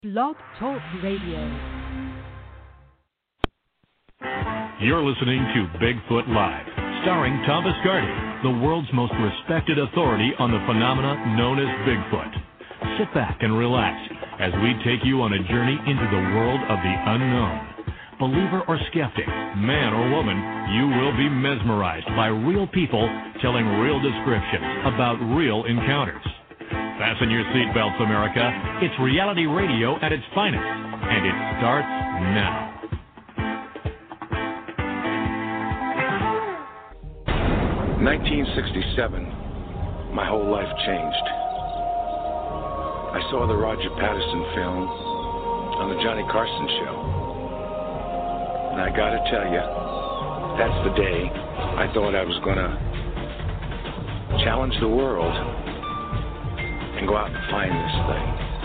Blog Talk Radio. You're listening to Bigfoot Live, starring Tom Biscardi, the world's most respected authority on the phenomena known as Bigfoot. Sit back and relax as we take you on a journey into the world of the unknown. Believer or skeptic, man or woman, you will be mesmerized by real people telling real descriptions about real encounters. Fasten your seatbelts, America. It's reality radio at its finest, and it starts now. In 1967, my whole life changed. I saw the Roger Patterson film on the Johnny Carson show. And I gotta tell you, that's the day I thought I was gonna challenge the world and go out and find this thing.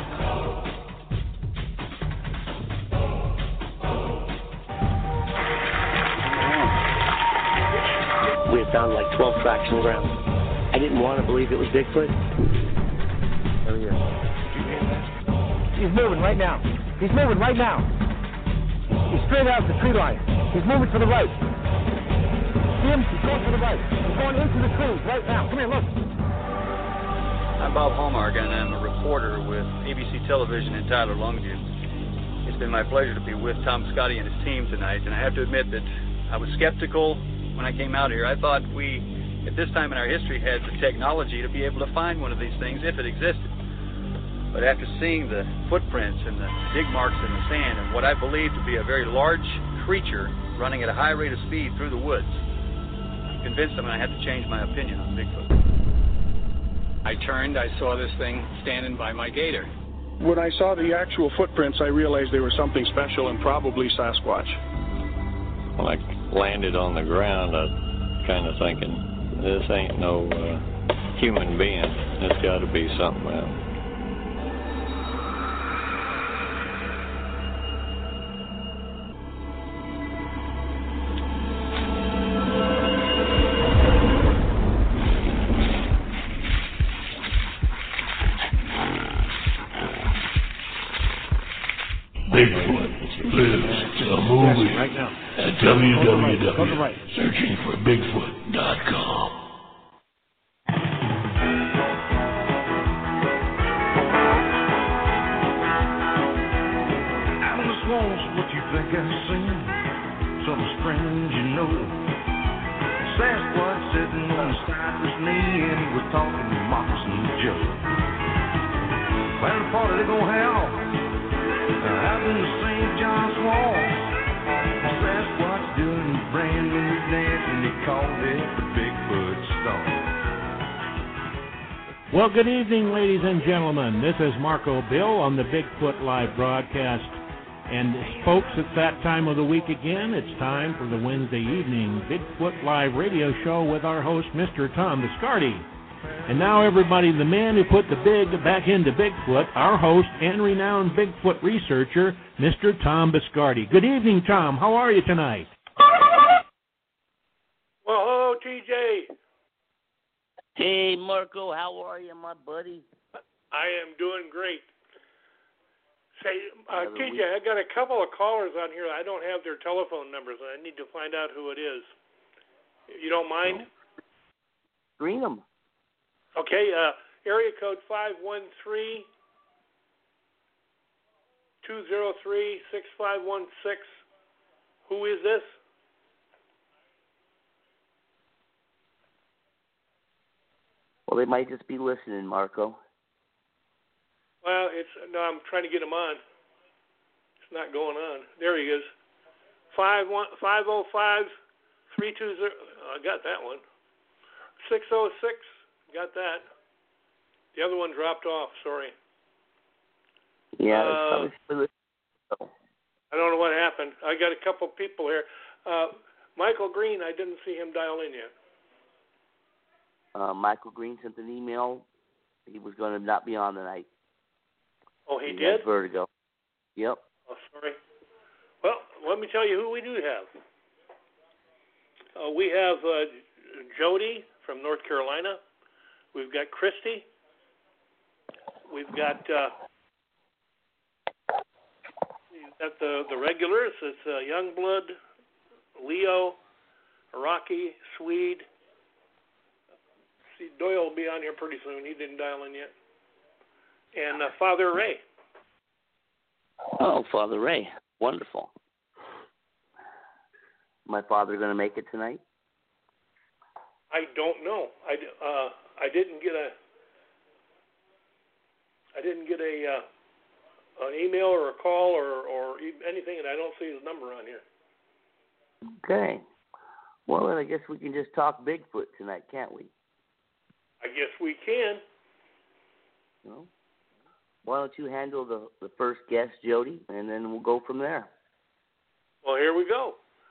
We had found like 12 tracks in the ground. I didn't want to believe it was Bigfoot. Oh, yeah. He's moving right now. He's moving right now. He's straight out the tree line. He's moving to the right. See him? He's going to the right. He's going into the trees right now. Come here, look. I'm Bob Hallmark, and I'm a reporter with ABC Television in Tyler, Longview. It's been my pleasure to be with Tom Biscardi and his team tonight, and I have to admit that I was skeptical when I came out here. I thought we, at this time in our history, had the technology to be able to find one of these things if it existed. But after seeing the footprints and the dig marks in the sand and what I believe to be a very large creature running at a high rate of speed through the woods, I'm convinced I'm going to have to change my opinion on Bigfoot. I turned, I saw this thing standing by my gator. When I saw the actual footprints, I realized they were something special and probably Sasquatch. When I landed on the ground, I was kind of thinking, this ain't no human being. It's got to be something else. Bigfoot lives a movie right now at www.searchingforbigfoot.com. Atlas wants what you think I've seen. Something strange, you know. Sasquatch sitting on the cypress knee, and he was talking to Moccasin Joe. Plan the party they gonna have out in the St. John's Wall. Sasquatch doing a brand new dance, and they called it the Bigfoot Stomp. Well, good evening, ladies and gentlemen. This is Marco Bill on the Bigfoot Live broadcast. And folks, it's that time of the week again. It's time for the Wednesday evening Bigfoot Live radio show with our host, Mr. Tom Biscardi. And now, everybody, the man who put the big back into Bigfoot, our host and renowned Bigfoot researcher, Mr. Tom Biscardi. Good evening, Tom. How are you tonight? Well, hello, TJ. Hey, Marco, how are you, my buddy? I am doing great. Say, TJ, I got a couple of callers on here. I don't have their telephone numbers, and I need to find out who it is. You don't mind? Screen them. Okay, area code 513-203-6516. Who is this? Well, they might just be listening, Marco. Well, I'm trying to get him on. It's not going on. There he is. 505-320. I got that one. 606. Got that. The other one dropped off. Sorry. Yeah. I don't know what happened. I got a couple people here. Michael Green, I didn't see him dial in yet. Michael Green sent an email. He was going to not be on tonight. Oh, he did? Had vertigo. Yep. Oh, sorry. Well, let me tell you who we do have. We have Jody from North Carolina. We've got Christy. We've got At the regulars, it's Youngblood, Leo, Rocky, Swede. See, Doyle will be on here pretty soon. He didn't dial in yet. And Father Ray. Oh, Father Ray. Wonderful. My father going to make it tonight? I don't know. I didn't get an email or a call or anything, and I don't see his number on here. Okay. Well, then I guess we can just talk Bigfoot tonight, can't we? I guess we can. Well, why don't you handle the first guest, Jody, and then we'll go from there. Well, here we go.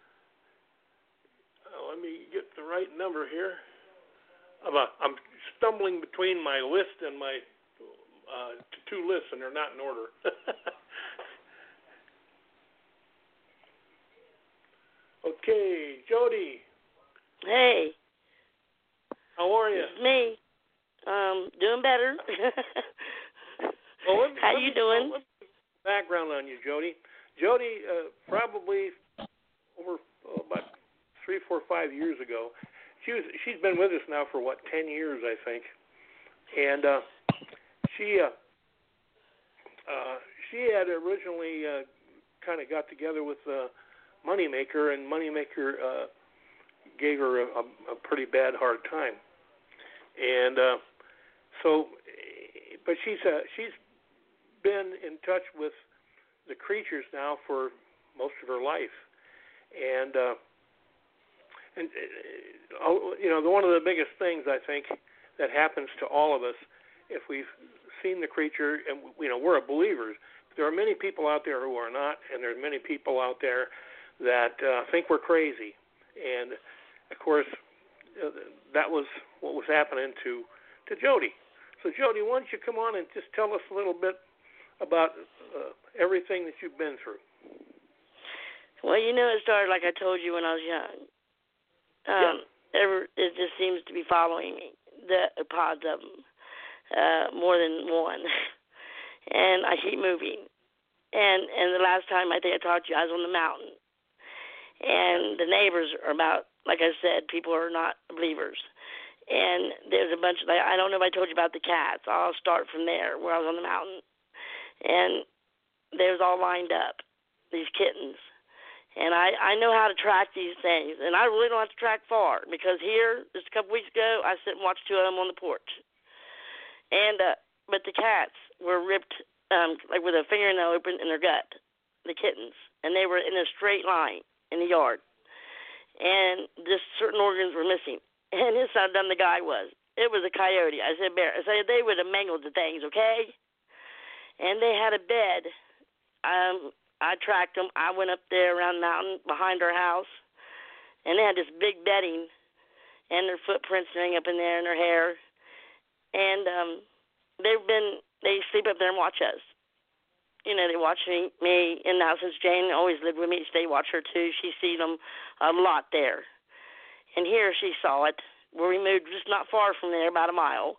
Let me get the right number here. I'm stumbling between my list and my two lists, and they're not in order. Okay, Jody. Hey. How are you? It's me. Doing better. Well, How you doing? Background on you, Jody. Jody, probably over about 3, 4, 5 years ago. She's been with us now for 10 years, I think, and she had originally kind of got together with Moneymaker, and Moneymaker gave her a pretty bad hard time, and but she's been in touch with the creatures now for most of her life, and one of the biggest things I think that happens to all of us, if we've seen the creature, and we're believers, but there are many people out there who are not, and there are many people out there that think we're crazy, and of course that was what was happening to Jody. So Jody, why don't you come on and just tell us a little bit about everything that you've been through? Well, it started like I told you when I was young. It just seems to be following me, the pods of them, more than one. And I keep moving. And the last time I think I talked to you, I was on the mountain. And the neighbors are about, like I said, people are not believers. And there's a bunch of, I don't know if I told you about the cats. I'll start from there, where I was on the mountain. And they was all lined up, these kittens. And I know how to track these things. And I really don't have to track far, because here, just a couple weeks ago, I sit and watched 2 of them on the porch. And but the cats were ripped, like with a fingernail open in their gut, the kittens. And they were in a straight line in the yard. And just certain organs were missing. And this how dumb the guy was. It was a coyote. I said, Bear. I said, they would have mangled the things, okay? And they had a bed. I tracked them. I went up there around the mountain behind our house, and they had this big bedding, and their footprints hang up in there, and their hair. And they sleep up there and watch us. They watch me, and now since Jane always lived with me, they watch her too. She sees them a lot there. And here she saw it, where we moved just not far from there, about a mile.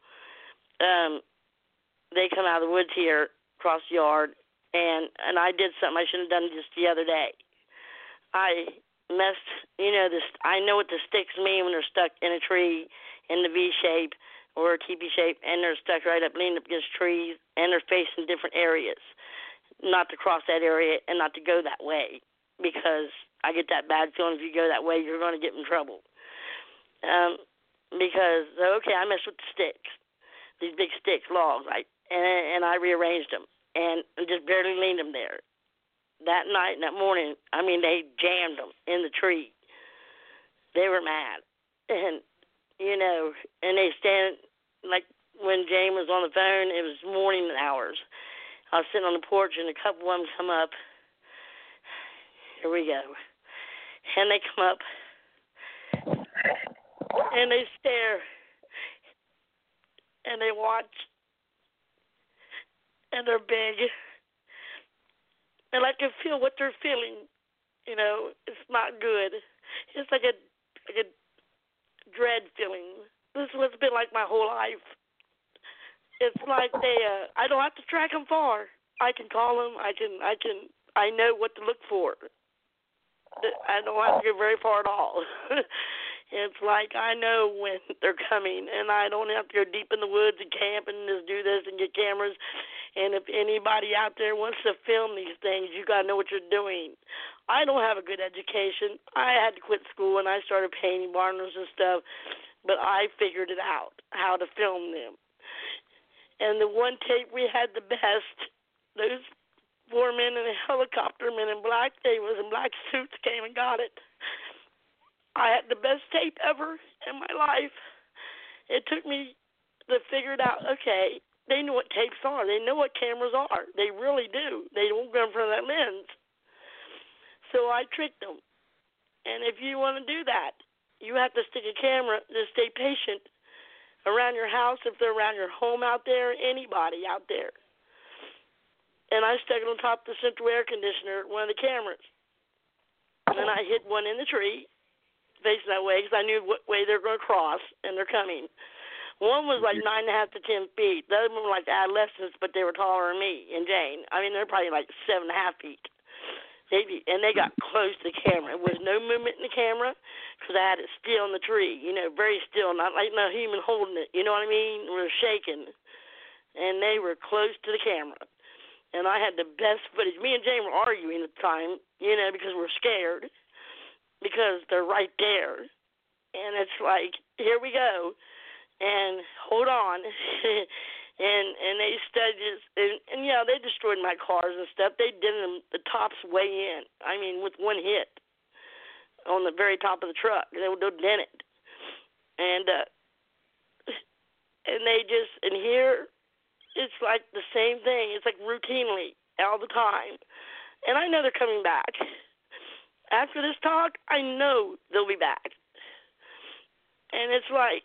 They come out of the woods here, across the yard, and I did something I shouldn't have done just the other day. I messed, I know what the sticks mean when they're stuck in a tree in the V shape or a teepee shape, and they're stuck right up, leaning up against trees, and they're facing different areas. Not to cross that area and not to go that way, because I get that bad feeling if you go that way, you're going to get in trouble. Because, I messed with the sticks, these big sticks, logs, and I rearranged them and just barely leaned them there. That night and that morning, they jammed them in the tree. They were mad. And, and they stand, like when Jane was on the phone, it was morning hours. I was sitting on the porch, and a couple of them come up. Here we go. And they come up, and they stare, and they watch, and they're big, and I can feel what they're feeling. It's not good. It's like a dread feeling. This is what's been like my whole life. It's like I don't have to track them far. I can call them. I can I know what to look for. I don't have to go very far at all. It's like I know when they're coming, and I don't have to go deep in the woods and camp and just do this and get cameras. And if anybody out there wants to film these things, you got to know what you're doing. I don't have a good education. I had to quit school when I started painting barns and stuff, but I figured it out, how to film them. And the one tape we had the best, those 4 men in a helicopter, men in black, they was in black suits, came and got it. I had the best tape ever in my life. It took me to figure it out. Okay, they know what tapes are. They know what cameras are. They really do. They won't go in front of that lens. So I tricked them. And if you want to do that, you have to stick a camera to stay patient around your house, if they're around your home out there, anybody out there. And I stuck it on top of the central air conditioner, one of the cameras. And then I hit one in the tree, facing that way, because I knew what way they're going to cross, and they're coming. One was like 9.5 to 10 feet. The other one were like adolescents, but they were taller than me and Jane. I mean, they're probably like 7.5 feet. And they got close to the camera. There was no movement in the camera because I had it still in the tree, very still, not like no human holding it. You know what I mean? We were shaking. And they were close to the camera. And I had the best footage. Me and Jane were arguing at the time, because we're scared. Because they're right there. And it's like, here we go. And hold on. and they studied, and they destroyed my cars and stuff. They did them the tops way in. I mean, with one hit on the very top of the truck. They would dent it. And here, it's like the same thing. It's like routinely all the time. And I know they're coming back. After this talk, I know they'll be back. And it's like,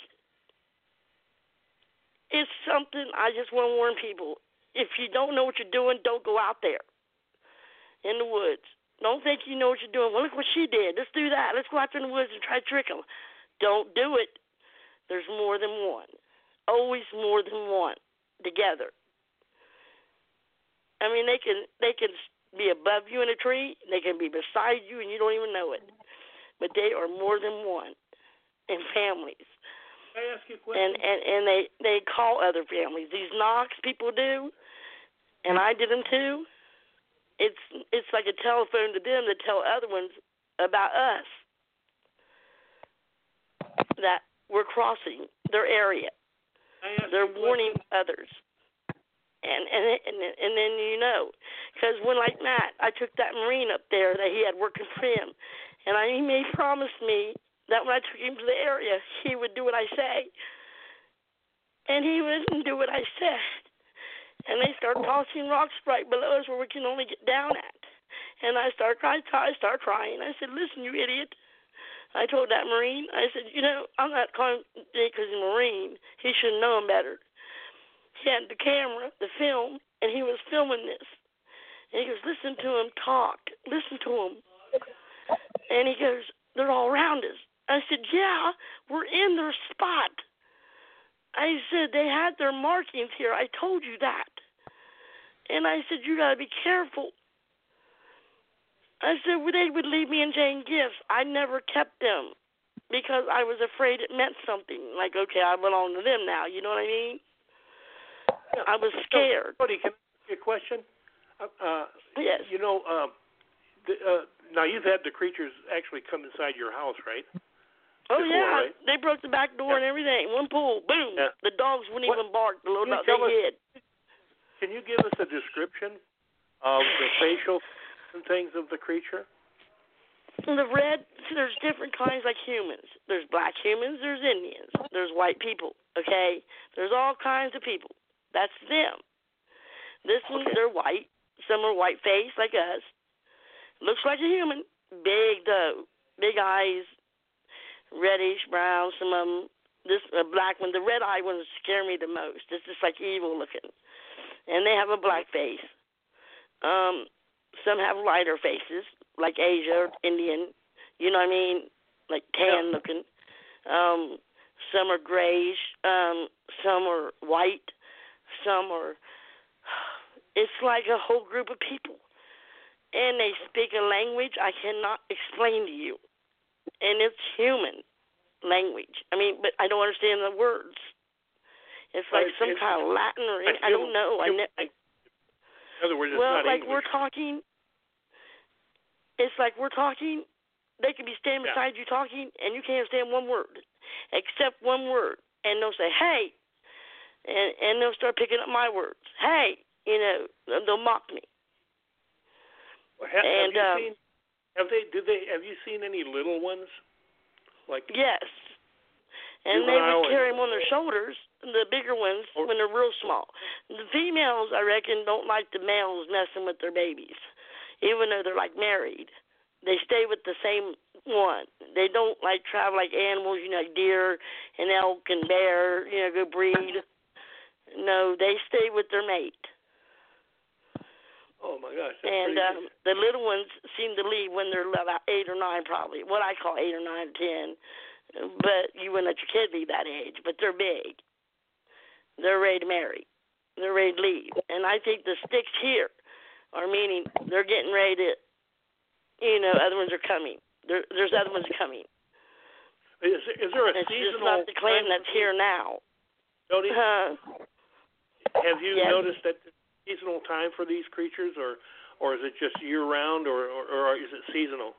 it's something I just want to warn people. If you don't know what you're doing, don't go out there in the woods. Don't think you know what you're doing. Well, look what she did. Let's do that. Let's go out there in the woods and try to trick them. Don't do it. There's more than one. Always more than one together. I mean, they can be above you in a tree. They can be beside you, and you don't even know it. But they are more than one in families. Can I ask you a question? And they call other families. These knocks people do, and I did them too. It's like a telephone to them to tell other ones about us, that we're crossing their area. They're warning others. And then because when like Matt, I took that Marine up there that he had working for him, and he promised me that when I took him to the area, he would do what I say. And he wouldn't do what I said. And they started tossing rocks right below us where we can only get down at. And I started crying. I said, listen, you idiot. I told that Marine, I said, I'm not calling him because he's a Marine. He should know him better. He had the camera, the film, and he was filming this. And he goes, listen to him talk. Listen to him. And he goes, they're all around us. I said, yeah, we're in their spot. I said, they had their markings here. I told you that. And I said, you got to be careful. I said, well, they would leave me and Jane gifts. I never kept them because I was afraid it meant something. Like, okay, I belong to them now. You know what I mean? I was scared. Cody, can I ask you a question? Yes. Now you've had the creatures actually come inside your house, right? Oh, before, yeah. Right? They broke the back door and everything. One pull, boom. Yeah. The dogs wouldn't even bark. The little dogs, they hid. Can you give us a description of the facial and things of the creature? The red, there's different kinds like humans. There's black humans, there's Indians, there's white people, okay? There's all kinds of people. That's them. This one, they're white. Some are white face like us. Looks like a human. Big, though. Big eyes. Reddish, brown, some of them. This black one, the red eye ones scare me the most. It's just like evil looking. And they have a black face. Some have lighter faces, like Asia or Indian. You know what I mean? Like tan looking. Some are grayish. Some are white. Some are... It's like a whole group of people. and they speak a language I cannot explain to you, and it's human language. I mean, but I don't understand the words. It's like some kind of Latin or I don't know. In other words, it's not like English. we're talking. It's like we're talking. They could be standing beside you talking, and you can't understand one word, except one word. And they'll say, "Hey," and they'll start picking up my words. "Hey," they'll mock me. Well, have you seen any little ones? Like yes, and they would carry them on their shoulders. The bigger ones when they're real small. The females, I reckon, don't like the males messing with their babies, even though they're like married. They stay with the same one. They don't like travel like animals, like deer and elk and bear, go breed. No, they stay with their mate. Oh my gosh! And the little ones seem to leave when they're about 8 or 9, probably. What I call 8 or 9 or 10. But you wouldn't let your kid be that age. But they're big. They're ready to marry. They're ready to leave. And I think the sticks here are meaning they're getting ready to, other ones are coming. There's other ones coming. Is there a it's seasonal? It's just not the clan that's here now. Jody, have you yes. noticed that there's a seasonal time for these creatures, or is it just year-round, or is it seasonal?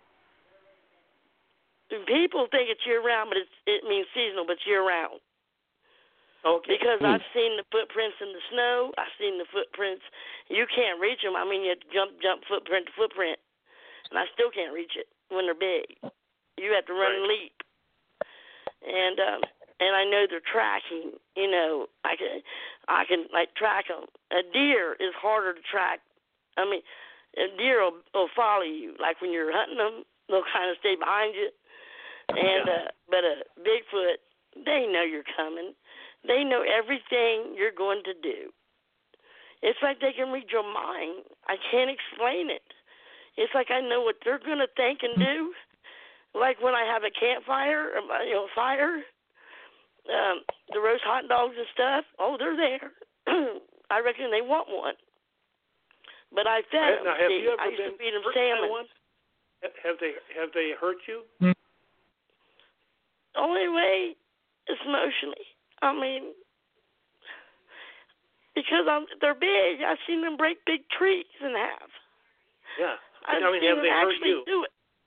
People think it's year-round, but it means seasonal, but it's year-round. Okay. Because I've seen the footprints in the snow. I've seen the footprints. You can't reach them. I mean, you have to jump footprint to footprint, and I still can't reach it when they're big. You have to run and leap. And I know they're tracking. I can like track them. A deer is harder to track. I mean, a deer will follow you. Like when you're hunting them, they'll kind of stay behind you. And but a Bigfoot, they know you're coming. They know everything you're going to do. It's like they can read your mind. I can't explain it. It's like I know what they're going to think and do. Like when I have a campfire, fire, the roast hot dogs and stuff, they're there. I reckon they want one. But I fed them. Now, have you ever I used to been feed them hurt salmon. by one? Have they hurt you? Only way is emotionally. I mean, because they're big. I've seen them break big trees in half. Yeah. I've have seen them they hurt actually you? do it.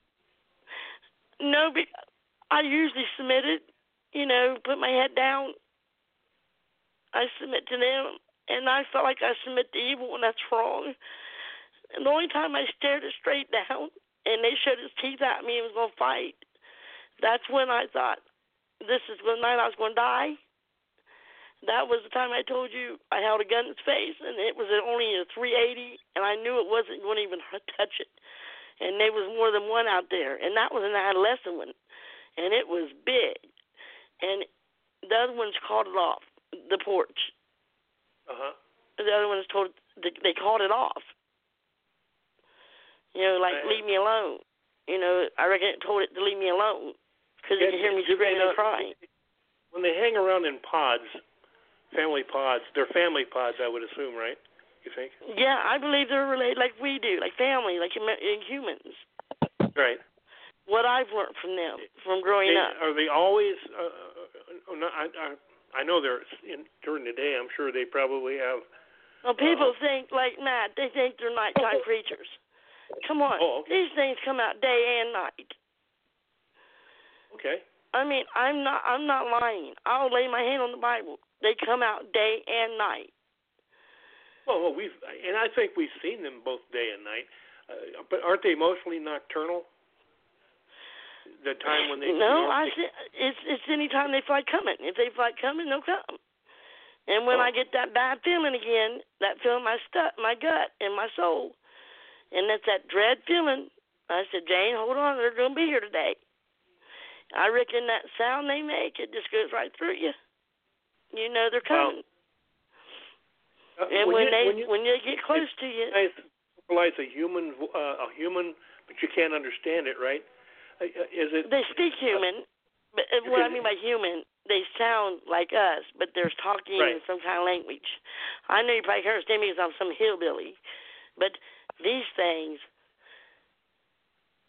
No, I usually submitted, put my head down. I submit to them, and I felt like I submit to evil, and that's wrong. And the only time I stared it straight down, and they showed his teeth at me and was going to fight, that's when I thought, this is the night I was going to die. That was the time I told you I held a gun in his face, and it was only a .380, and I knew it wasn't going to even touch it. And there was more than one out there, and that was an adolescent one, and it was big. And the other ones called it off the porch. The other ones they called it off. Leave me alone. I reckon it told it to leave me alone because it could hear me screaming and crying. When they hang around in pods, family pods, they're family pods, I would assume, right? You think? Yeah, I believe they're related like we do, like family, like humans. Right. What I've learned from them, from growing up. Are they always? I know they're during the day. I'm sure they probably have. Well, people think like Matt. They think they're nighttime creatures. Come on, these things come out day and night. Okay. I mean, I'm not lying. I'll lay my hand on the Bible. They come out day and night. Well, I think we've seen them both day and night, but aren't they mostly nocturnal? The time when they it's any time they feel like coming. If they feel like coming, they'll come. And when I get that bad feeling again, that feeling my gut and my soul, and that's that dread feeling, I said, Jane, hold on, they're going to be here today. I reckon that sound they make, it just goes right through you. You know they're coming. And when they get close to you, realize a human, but you can't understand it, right? Is it? They speak human, but what I mean by human, they sound like us, but they're talking in some kind of language. I know you probably can't understand me because I'm some hillbilly, but these things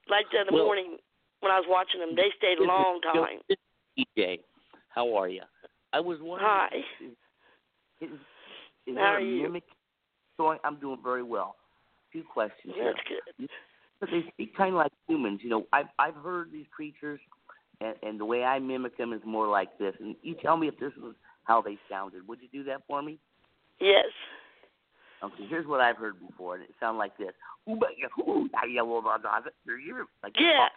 Like the other morning when I was watching them, they stayed a long time. DJ, how are you? I was wondering. Hi. Is how there are a you? mimic story? I'm doing very well. A few questions here. That's good. But they speak kind of like humans. You know, I've heard these creatures, and the way I mimic them is more like this. And you tell me if this was how they sounded. Would you do that for me? Yes. Okay, here's what I've heard before, and it sounded like this. Like yeah.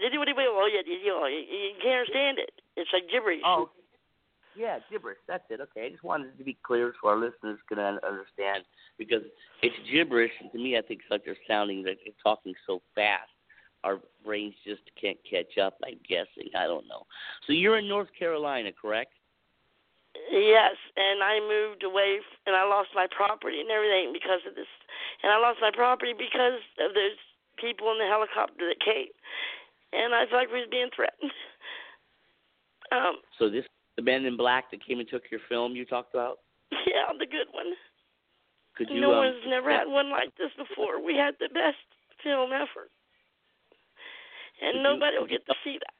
You can't understand it. It's like gibberish. Oh, yeah, gibberish. That's it. Okay, I just wanted it to be clear so our listeners can understand, because it's gibberish, and to me, I think it's like they're sounding, like they're talking so fast. Our brains just can't catch up, I'm guessing. I don't know. So you're in North Carolina, correct? Yes, and I moved away, and I lost my property and everything because of this. And I lost my property because of those people in the helicopter that came. And I felt like we was being threatened. So this, the Men in Black that came and took your film you talked about? Yeah, the good one. Could you? No one's never had one like this before. We had the best film ever. And nobody will get to see that.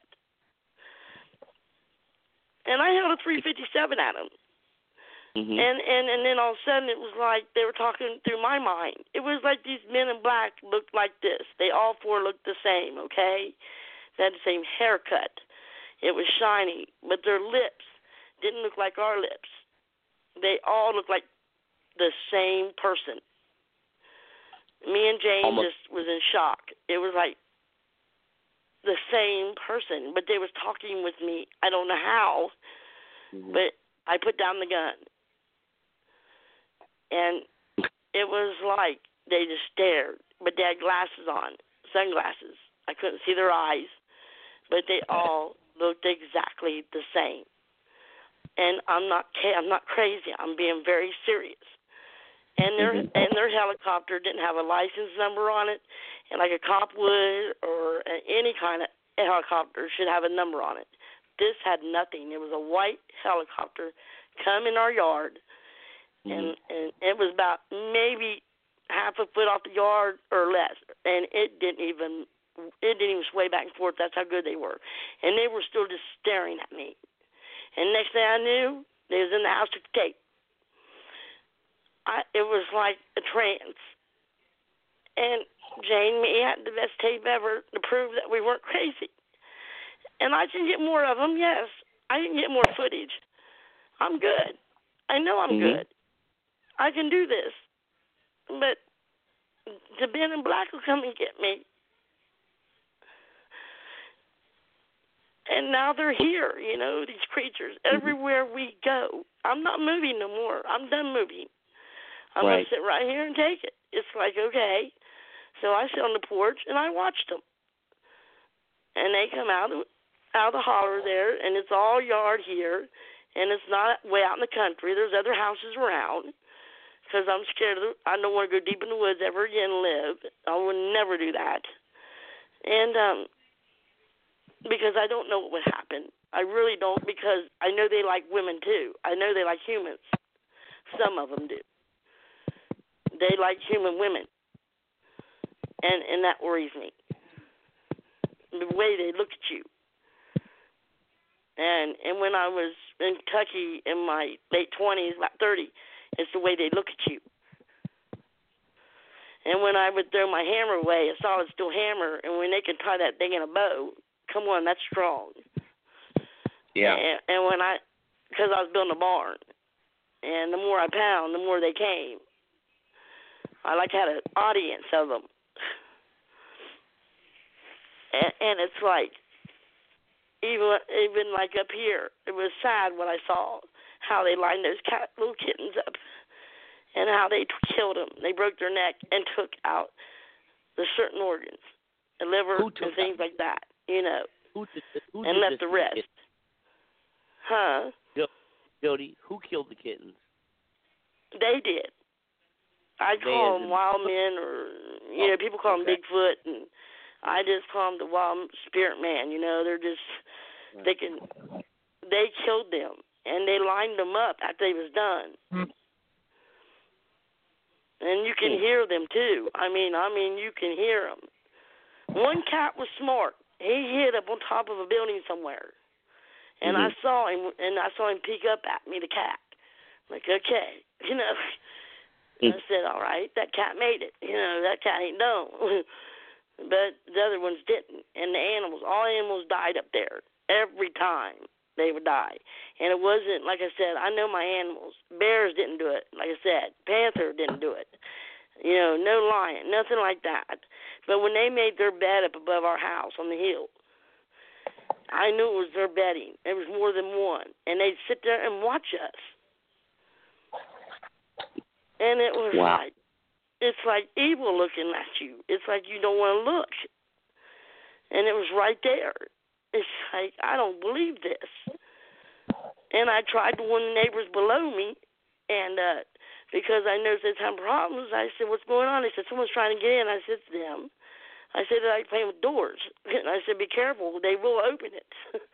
And I held a 357 at him. Mm-hmm. And then all of a sudden it was like they were talking through my mind. It was like these Men in Black looked like this. They all four looked the same, okay? They had the same haircut. It was shiny, but their lips didn't look like our lips. They all looked like the same person. Me and Jane just was in shock. It was like the same person, but they was talking with me. I don't know how, but I put down the gun. And it was like they just stared, but they had glasses on, sunglasses. I couldn't see their eyes, but they all looked exactly the same. And I'm not crazy. I'm being very serious. And their helicopter didn't have a license number on it, and like a cop would or any kind of helicopter should have a number on it. This had nothing. It was a white helicopter come in our yard, and it was about maybe half a foot off the yard or less, and it didn't even sway back and forth. That's how good they were, and they were still just staring at me. And next thing I knew, they was in the house to tape. It was like a trance. And Jane and me had the best tape ever to prove that we weren't crazy. And I can get more of them, yes. I can get more footage. I'm good. I know I'm good. I can do this. But the Men in Black will come and get me. And now they're here, these creatures. Everywhere we go. I'm not moving no more. I'm done moving. I'm going to sit right here and take it. It's like, okay. So I sit on the porch, and I watched them. And they come out of the holler there, and it's all yard here, and it's not way out in the country. There's other houses around because I'm scared. I don't want to go deep in the woods ever again and live. I would never do that. And because I don't know what would happen. I really don't, because I know they like women, too. I know they like humans. Some of them do. They like human women, and that worries me. The way they look at you. And when I was in Kentucky in my late 20s, about 30, it's the way they look at you. And when I would throw my hammer away, a solid steel hammer, and when they can tie that thing in a bow, come on, that's strong. Yeah. And because I was building a barn, and the more I pound, the more they came. I like had an audience of them. And it's like, even like up here, it was sad what I saw, how they lined those little kittens up, and how they killed them. They broke their neck and took out the certain organs, the liver and things like that, Who and left the rest. Huh? Jody, who killed the kittens? They did. I call them wild men, or people call them Bigfoot, and I just call them the wild spirit man. They're just they killed them, and they lined them up after they was done, and you can hear them too. I mean, you can hear them. One cat was smart. He hid up on top of a building somewhere, and I saw him peek up at me. The cat, like, okay, I said, all right, that cat made it. That cat ain't dumb. But the other ones didn't, and all animals died up there every time. They would die. And it wasn't, like I said, I know my animals. Bears didn't do it, like I said. Panther didn't do it. No lion, nothing like that. But when they made their bed up above our house on the hill, I knew it was their bedding. There was more than one. And they'd sit there and watch us. And it was it's like evil looking at you. It's like you don't want to look. And it was right there. It's like, I don't believe this. And I tried to warn the neighbors below me, and because I noticed they'd having problems, I said, what's going on? They said, someone's trying to get in. I said, it's them. I said, they're like playing with doors. And I said, be careful. They will open it.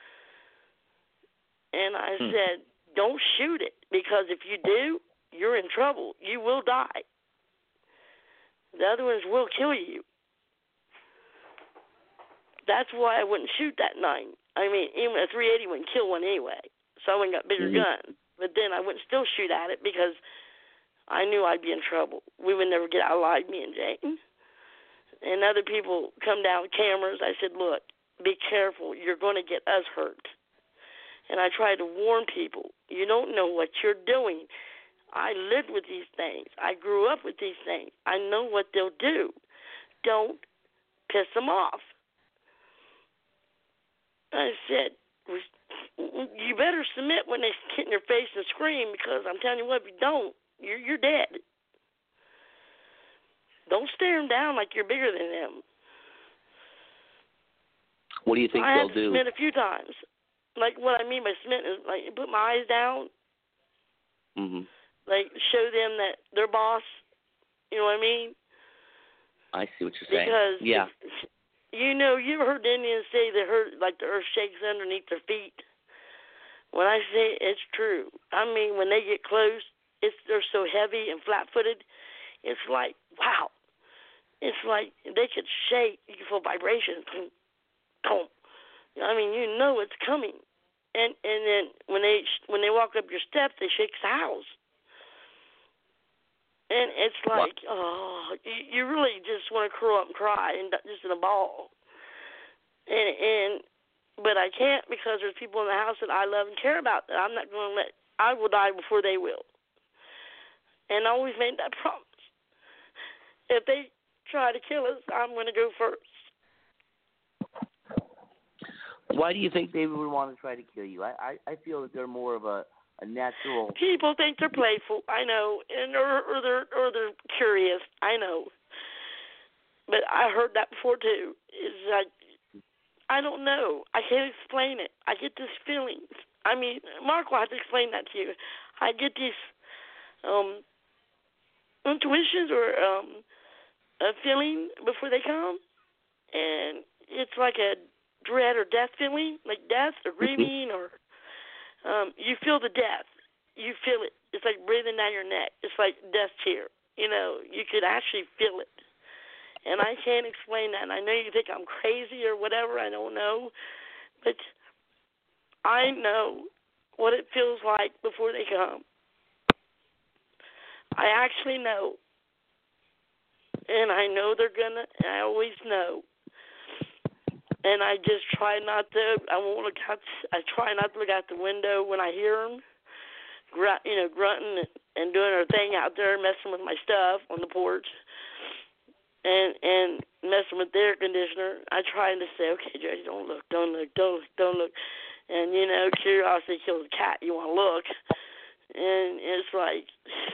And I said, don't shoot it, because if you do, you're in trouble. You will die. The other ones will kill you. That's why I wouldn't shoot that 9. I mean, even a 380 wouldn't kill one anyway. So I got bigger gun. But then I wouldn't still shoot at it because I knew I'd be in trouble. We would never get out alive, me and Jane. And other people come down with cameras. I said, look, be careful. You're going to get us hurt. And I tried to warn people, you don't know what you're doing. I lived with these things. I grew up with these things. I know what they'll do. Don't piss them off. I said, you better submit when they get in your face and scream, because I'm telling you what, if you don't, you're dead. Don't stare them down like you're bigger than them. What do you think they'll do? I had to submit a few times. Like, what I mean by submit is, like, put my eyes down. Like, show them that they're boss. You know what I mean? I see what you're saying. Because yeah. You ever heard the Indians say the earth shakes underneath their feet? When I say it's true, I mean, when they get close, they're so heavy and flat-footed, it's like, wow. It's like they could shake. You can feel vibrations. I mean, it's coming. And then when they walk up your steps, they shake the house. And it's like, you really just want to curl up and cry and just in a ball. But I can't, because there's people in the house that I love and care about that I'm not going to I will die before they will. And I always made that promise. If they try to kill us, I'm going to go first. Why do you think they would want to try to kill you? I feel that they're more of a natural. People think they're playful, I know, and or they're curious, I know. But I heard that before too. It's like, I don't know. I can't explain it. I get these feelings. I mean, Mark will have to explain that to you. I get these intuitions or a feeling before they come, and it's like a dread or death feeling, like death or grieving or. You feel the death. You feel it. It's like breathing down your neck. It's like death's here. You could actually feel it. And I can't explain that. And I know you think I'm crazy or whatever. I don't know. But I know what it feels like before they come. I actually know. And I know they're going to, and I always know. And I just try not to. I try not to look out the window when I hear them, grunting and doing their thing out there, messing with my stuff on the porch, and messing with the air conditioner. I try to say, okay, Jody, don't look. And curiosity kills a cat. You want to look, and it's like,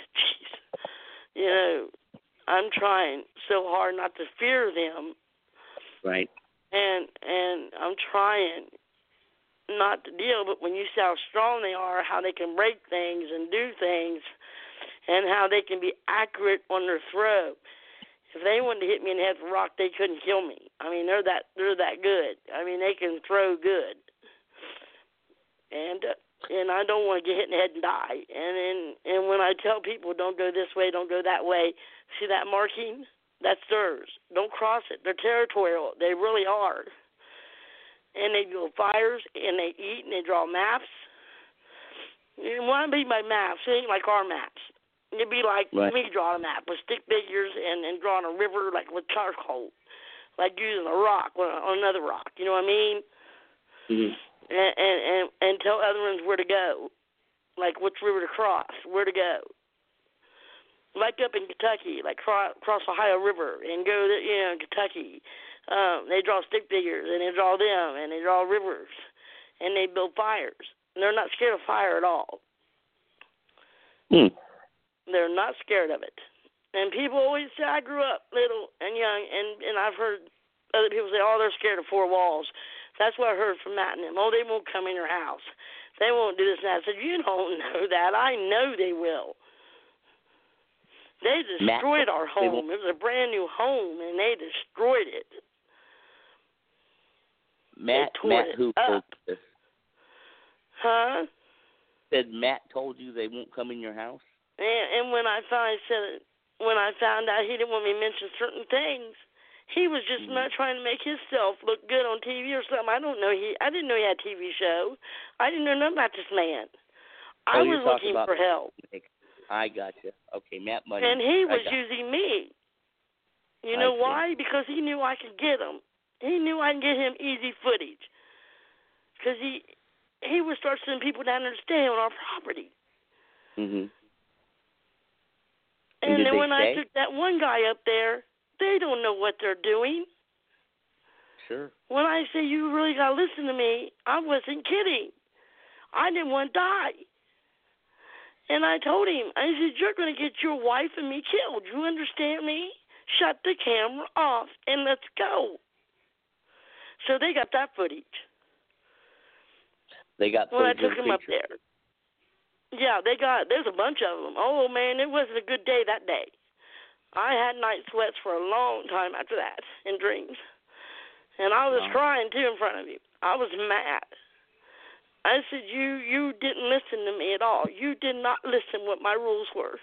jeez, I'm trying so hard not to fear them. Right. And I'm trying not to deal, but when you see how strong they are, how they can break things and do things, and how they can be accurate on their throw. If they wanted to hit me in the head with a rock, they couldn't kill me. I mean, they're that good. I mean, they can throw good. And I don't want to get hit in the head and die. And when I tell people don't go this way, don't go that way, see that marking? That's theirs. Don't cross it. They're territorial. They really are. And they build fires, and they eat, and they draw maps. You want to be by maps. It ain't like our maps. It'd be like me drawing a map with stick figures and drawing a river like with charcoal, like using a rock on another rock. You know what I mean? Mm-hmm. And tell other ones where to go, like which river to cross, where to go. Like up in Kentucky, like cross Ohio River and go to Kentucky. They draw stick figures and they draw them and they draw rivers and they build fires. And they're not scared of fire at all. They're not scared of it. And people always say, I grew up little and young, and I've heard other people say, oh, they're scared of four walls. That's what I heard from Matt and them. Oh, they won't come in your house. They won't do this and that. I said, you don't know that. I know they will. They destroyed our home. It was a brand new home, and they destroyed it. Matt who told this? Huh? Said Matt told you they won't come in your house? And when I found out he didn't want me to mention certain things, he was just not trying to make himself look good on TV or something. I didn't know he had a TV show. I didn't know nothing about this man. I was looking for help. I got you. Okay, Matt Money. And he was using me. You know why? Because he knew I could get him. He knew I could get him easy footage. Because he would start sending people down there to stay on our property. Mm-hmm. And then when I took that one guy up there, they don't know what they're doing. Sure. When I say you really got to listen to me, I wasn't kidding. I didn't want to die. And I told him, I said, you're going to get your wife and me killed. You understand me? Shut the camera off and let's go. So they got that footage. They got when I took him up there. Yeah, there's a bunch of them. Oh, man, it wasn't a good day that day. I had night sweats for a long time after that in dreams. And I was crying, too, in front of you. I was mad. I said, you didn't listen to me at all. You did not listen what my rules were.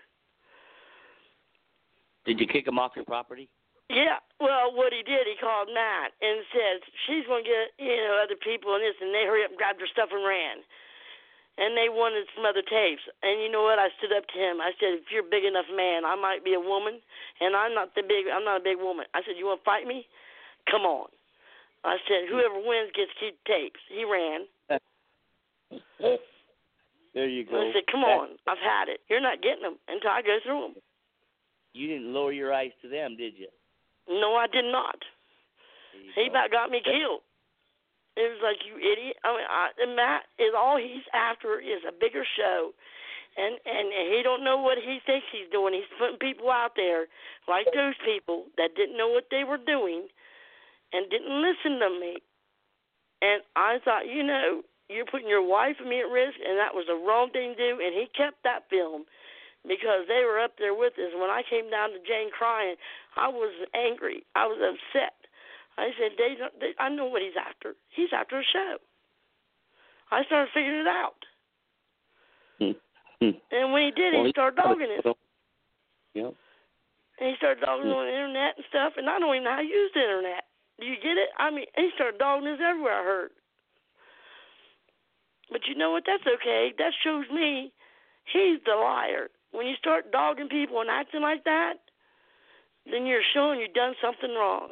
Did you kick him off your property? Yeah. Well, what he did, he called Matt and said, she's going to get, other people and this, and they hurry up and grabbed their stuff and ran. And they wanted some other tapes. And you know what? I stood up to him. I said, if you're a big enough man, I might be a woman, and I'm not a big woman. I said, you want to fight me? Come on. I said, whoever wins gets to keep tapes. He ran. There you go. I said, come on. I've had it. You're not getting them until I go through them. You didn't lower your eyes to them, did you? No, I did not. He about got me killed. It was like, you idiot. I mean, Matt is all he's after is a bigger show, and he don't know what he thinks he's doing. He's putting people out there like those people that didn't know what they were doing and didn't listen to me. And I thought, you're putting your wife and me at risk, and that was the wrong thing to do. And he kept that film because they were up there with us. When I came down to Jane crying, I was angry. I was upset. I said, I know what he's after. He's after a show. I started figuring it out. And when he did, he started dogging it. Yep. And he started dogging on the internet and stuff, and I don't even know how to use the internet. Do you get it? I mean, he started dogging us everywhere, I heard. But you know what? That's okay. That shows me he's the liar. When you start dogging people and acting like that, then you're showing you've done something wrong.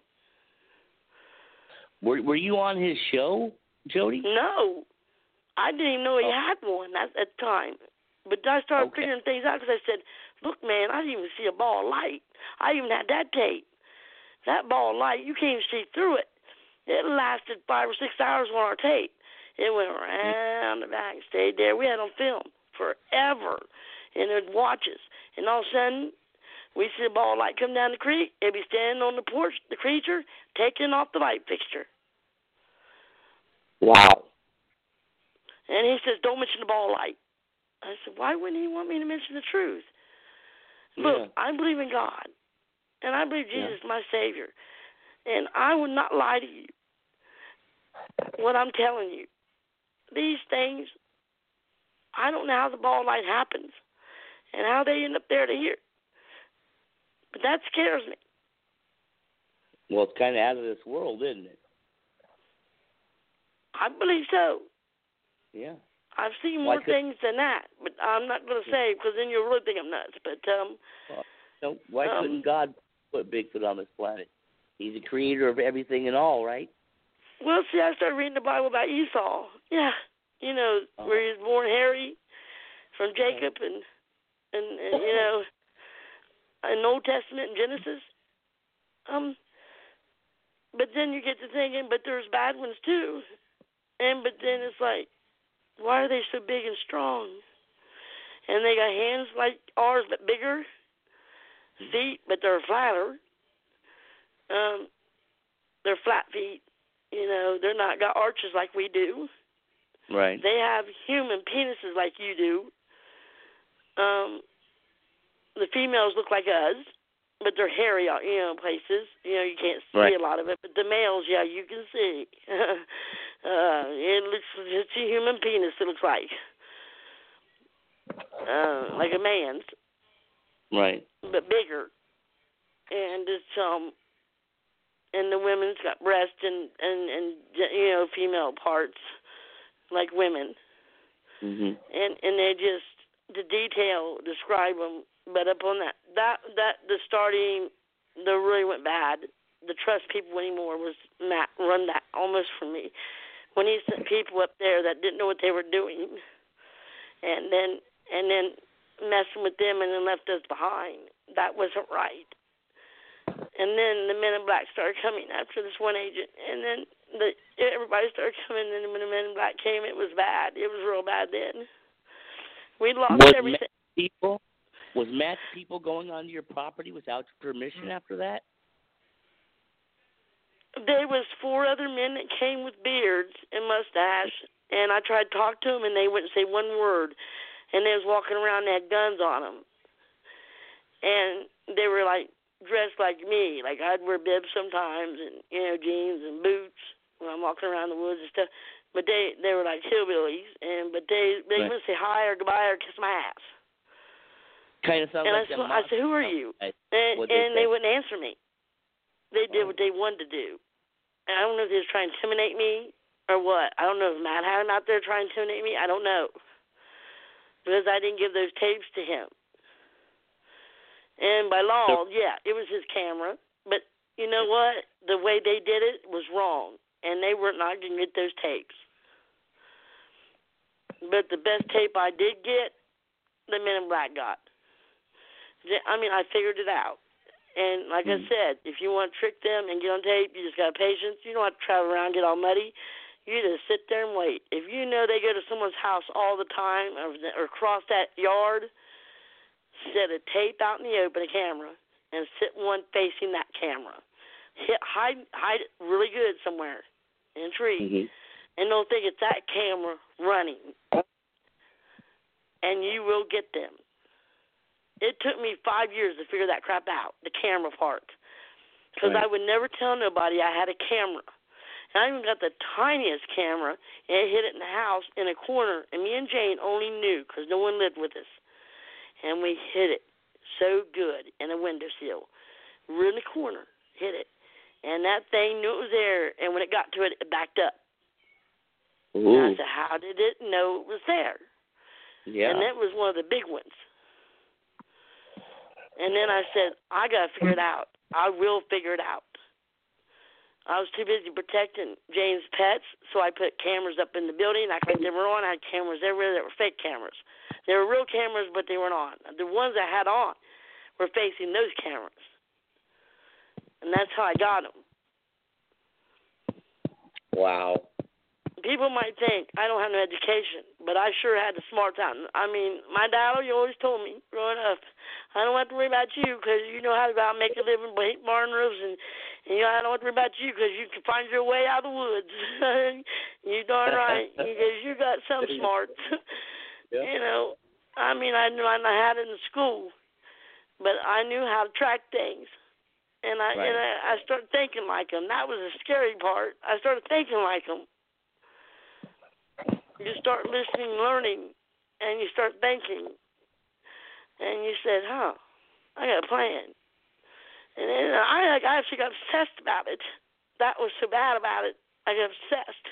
Were you on his show, Jody? No. I didn't even know he had one at the time. But I started figuring things out because I said, look, man, I didn't even see a ball of light. I even had that tape. That ball of light, you can't even see through it. It lasted 5 or 6 hours on our tape. It went around the back and stayed there. We had on film forever. And there'd watches. And all of a sudden, we see a ball of light come down the creek. It'd be standing on the porch, the creature, taking off the light fixture. Wow. And he says, don't mention the ball of light. I said, why wouldn't he want me to mention the truth? Look, I believe in God. And I believe Jesus is my Savior. And I would not lie to you. What I'm telling you. These things, I don't know how the ball of light happens and how they end up there to here. But that scares me. Well, it's kind of out of this world, isn't it? I believe so. Yeah. I've seen more things than that, but I'm not going to say because then you'll really think I'm nuts. But why couldn't God put Bigfoot on this planet? He's the creator of everything and all, right? Well, see, I started reading the Bible about Esau. Yeah, where he was born hairy from Jacob, and in the Old Testament and Genesis. But then you get to thinking, but there's bad ones too, but then it's like, why are they so big and strong? And they got hands like ours but bigger, feet but they're flatter. They're flat feet. They're not got arches like we do. Right. They have human penises like you do. The females look like us, but they're hairy, in places. You can't see a lot of it. But the males, yeah, you can see. It's a human penis, it looks like a man's. Right. But bigger. And it's, and the women's got breasts and female parts like women. Mm-hmm. And they just, the detail describe them. But up on that the starting, really went bad. The trust people anymore was Matt run that almost for me. When he sent people up there that didn't know what they were doing, and then messing with them and then left us behind, that wasn't right. And then the Men in Black started coming after this one agent, and then everybody started coming. And when the Men in Black came, it was bad. It was real bad then. We lost everything. Was Matt's people going onto your property without permission after that? There was 4 other men that came with beards and mustache, and I tried to talk to them, and they wouldn't say one word. And they was walking around, and they had guns on them. And they were, dressed like me. Like, I'd wear bibs sometimes and, jeans and boots when I'm walking around the woods and stuff. But they were like hillbillies, but they wouldn't say hi or goodbye or kiss my ass. Kind of sounds like I said, who are you? And they wouldn't answer me. They did what they wanted to do. And I don't know if they was trying to intimidate me or what. I don't know if Matt had him out there trying to intimidate me. I don't know. Because I didn't give those tapes to him. And by law, it was his camera. But you know what? The way they did it was wrong. And they were not going to get those tapes. But the best tape I did get, the Men in Black got. I figured it out. And like I said, if you want to trick them and get on tape, you just got patience. You don't have to travel around and get all muddy. You just sit there and wait. If you know they go to someone's house all the time or cross that yard, set a tape out in the open, a camera, and sit one facing that camera. Hide it really good somewhere in a tree. Mm-hmm. And don't think it's that camera running. And you will get them. It took me 5 years to figure that crap out, the camera part. Because I would never tell nobody I had a camera. And I even got the tiniest camera, and I hid it in the house in a corner. And me and Jane only knew because no one lived with us. And we hid it so good in a windowsill. We're in the corner, hid it. And that thing knew it was there, and when it got to it, it backed up. Ooh. And I said, how did it know it was there? Yeah. And that was one of the big ones. And then I said, I got to figure it out. I will figure it out. I was too busy protecting Jane's pets, so I put cameras up in the building. I kept them on. I had cameras everywhere that were fake cameras. They were real cameras, but they weren't on. The ones I had on were facing those cameras. And that's how I got them. Wow. People might think I don't have no education, but I sure had the smarts out. I mean, my dad, you always told me growing up, I don't have to worry about you because you know how to go out and make a living, paint barn roofs, and I don't have to worry about you because you can find your way out of the woods. You darn right, because you got some smarts. Yeah. I mean, I knew I had it in school, but I knew how to track things. And I started thinking like them. That was the scary part. I started thinking like them. You start listening, learning, and you start thinking. And you said, I got a plan. And then I actually got obsessed about it. That was so bad about it. I got obsessed.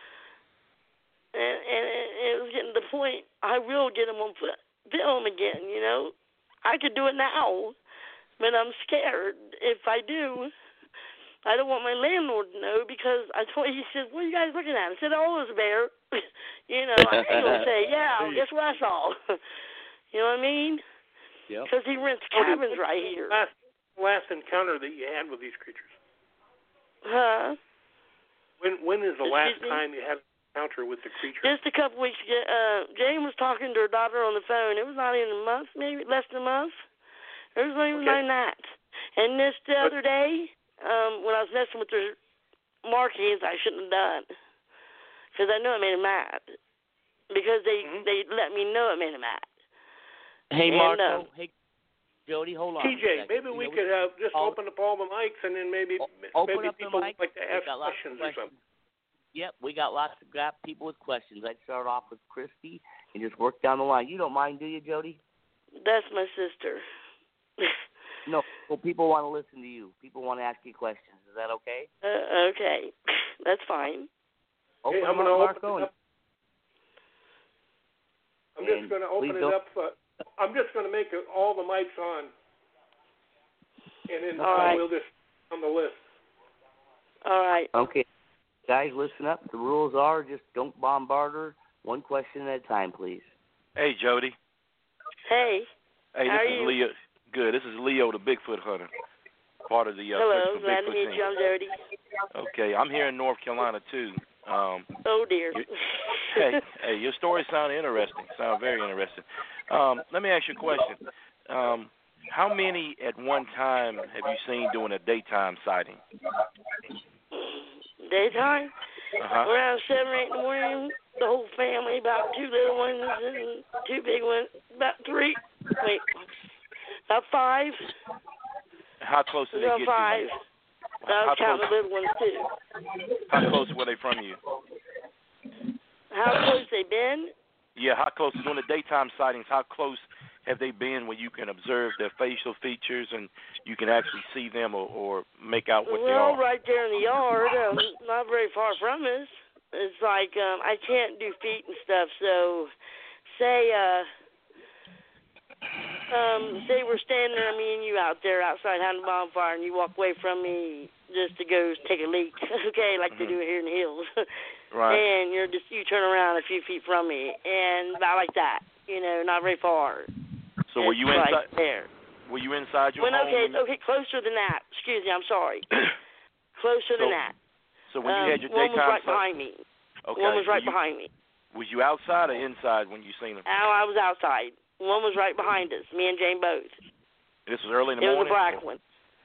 And it was getting to the point I will get them on film again, you know. I could do it now, but I'm scared. If I do, I don't want my landlord to know because I told he said, "What are you guys looking at?" I said, "Oh, it was a bear." You know, I ain't going to say, "Yeah, guess what I saw?" You know what I mean? Yep. Because he rents cabins right here. Last encounter that you had with these creatures? Huh? When is the last time you had an encounter with the creature? Just a couple weeks ago. Jane was talking to her daughter on the phone. It was not even a month, maybe less than a month. It was not even like that. And this the other day, when I was messing with their markings, I shouldn't have done. Because I know it made them mad. Because they let me know it made them mad. Hey, Marco. Hey, Jody, hold on. TJ, maybe we could just open up all the mics and then maybe people would like to ask questions or something. Yep, we got lots of people with questions. I'd start off with Christy and just work down the line. You don't mind, do you, Jody? That's my sister. No, well, people want to listen to you. People want to ask you questions. Is that okay? Okay, that's fine. Okay, I'm going to open it up. I'm just going to open it up. I'm just going to make all the mics on, and then we'll just on the list. All right. Okay. Guys, listen up. The rules are just don't bombard her. One question at a time, please. Hey, Jody. Hey. Hey, how this are is you? Leo. Good. This is Leo, the Bigfoot hunter, part of the Hello, Search for glad to Bigfoot meet team. you. I'm Jody. Okay, I'm here in North Carolina too. Oh dear. Hey, your story sounds interesting. Sounds very interesting. Let me ask you a question. How many at one time have you seen during a daytime sighting? Daytime? Uh-huh. Around 7 or 8 in the morning. The whole family, about 2 little ones and 2 big ones. About 3. Wait. About 5. How close did they get 5. to you? I was counting the little ones too. How close were they from you? How close they been? Yeah, how close during the daytime sightings? How close have they been where you can observe their facial features and you can actually see them or make out what they are? Well, right there in the yard, not very far from us. It's like I can't do feet and stuff. So, say we're standing there, me and you out there outside having a bonfire, and you walk away from me just to go take a leak, okay, like they do here in the hills. Right. And you turn around a few feet from me, and about like that, you know, not very far. So were you inside? There. Were you inside your home? Okay, closer than that. Excuse me, I'm sorry. Closer than that. So when you had your one daytime was right behind me. Okay. One was right behind me. Was you outside or inside when you seen them? I was outside. One was right behind us, me and Jane both. This was early in the morning? It was a black one.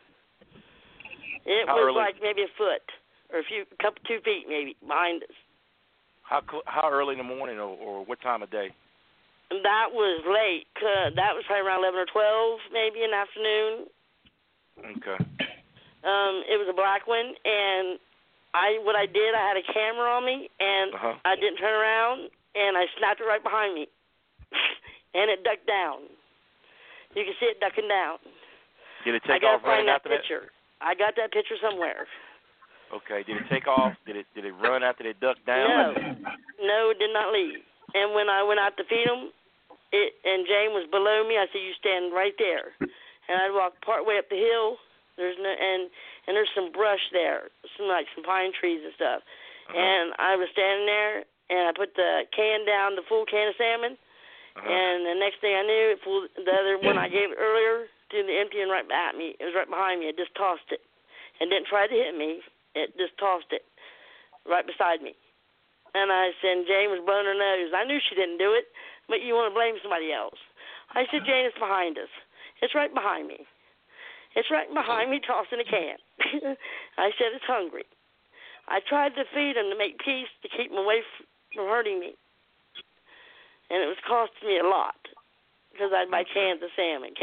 It was like maybe a foot or 2 feet maybe behind us. How early in the morning or what time of day? That was late. That was probably around 11 or 12 maybe in the afternoon. Okay. It was a black one, and what I did, I had a camera on me, and I didn't turn around, and I snapped it right behind me, and it ducked down. You can see it ducking down. Did it take off running after that? I got that picture somewhere. Okay. Did it take off? Did it run after it ducked down? No, it did not leave. And when I went out to feed them, and Jane was below me, I said, "You stand right there." And I'd walk part way up the hill. There's some brush there, some pine trees and stuff. And I was standing there, and I put the can down, the full can of salmon. And the next thing I knew, the other one I gave it earlier did the empty and right at me. It was right behind me. It just tossed it, and didn't try to hit me. It just tossed it right beside me. And I said, Jane was blowing her nose. I knew she didn't do it, but you want to blame somebody else. I said, Jane, it's behind us. It's right behind me. It's right behind me tossing a can. I said, it's hungry. I tried to feed him to make peace, to keep him away from hurting me. And it was costing me a lot because I'd buy cans of salmon.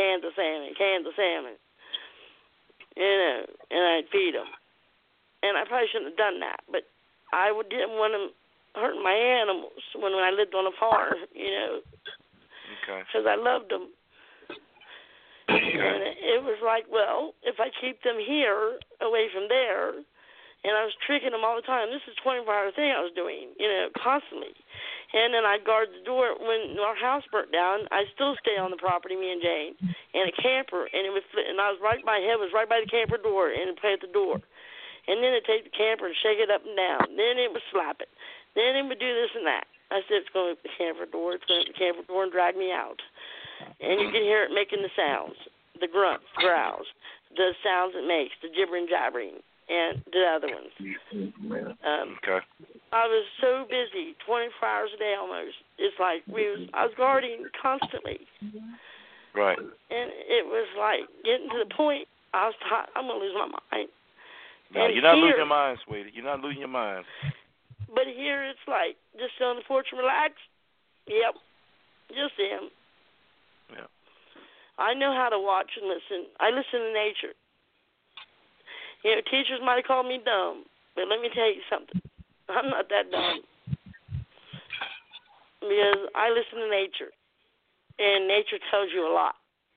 You know, and I'd feed them. And I probably shouldn't have done that, but I didn't want them hurting my animals when I lived on a farm, you know. Okay. Because I loved them. And it was like, well, if I keep them here, away from there, and I was tricking them all the time. This is a 24-hour thing I was doing, constantly. And then I'd guard the door. When our house burnt down, I'd still stay on the property, me and Jane, and a camper, and I was right, my head was right by the camper door, and play at the door. And then it'd take the camper and shake it up and down. Then it would slap it. Then it would do this and that. I said, it's going to the camper door. It's going to the camper door and drag me out. And you can hear it making the sounds, the grunts, growls, the sounds it makes, the gibbering, jabbering, and the other ones. Okay. I was so busy, 24 hours a day almost. It's like I was guarding constantly. Right. And it was like getting to the point I was I'm going to lose my mind. No, you're not losing your mind, sweetie. You're not losing your mind. But here it's like, just sit on the porch and relax. Yep. Just him. Yeah. I know how to watch and listen. I listen to nature. Teachers might have called me dumb, but let me tell you something. I'm not that dumb. Because I listen to nature. And nature tells you a lot.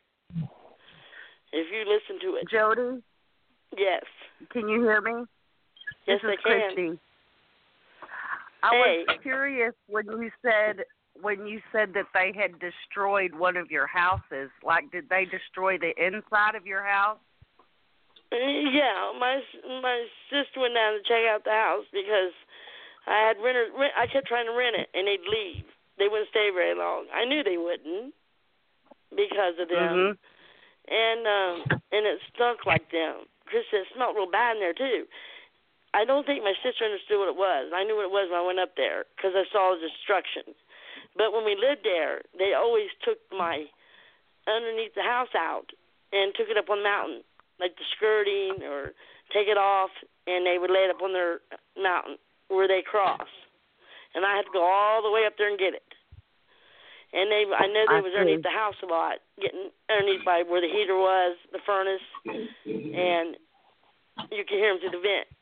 If you listen to it. Jody? Yes. Can you hear me? Yes, this is I can. Christy. I was curious when you said that they had destroyed one of your houses. Like, did they destroy the inside of your house? Yeah, my sister went down to check out the house because I had renters. I kept trying to rent it, and they'd leave. They wouldn't stay very long. I knew they wouldn't because of them, and it stunk like them. Chris said it smelled real bad in there too. I don't think my sister understood what it was. I knew what it was when I went up there because I saw the destruction. But when we lived there, they always took my underneath the house out and took it up on the mountain, like the skirting, or take it off, and they would lay it up on their mountain where they cross. And I had to go all the way up there and get it. And I know they was underneath the house a lot, getting underneath by where the heater was, the furnace, and you could hear them through the vent.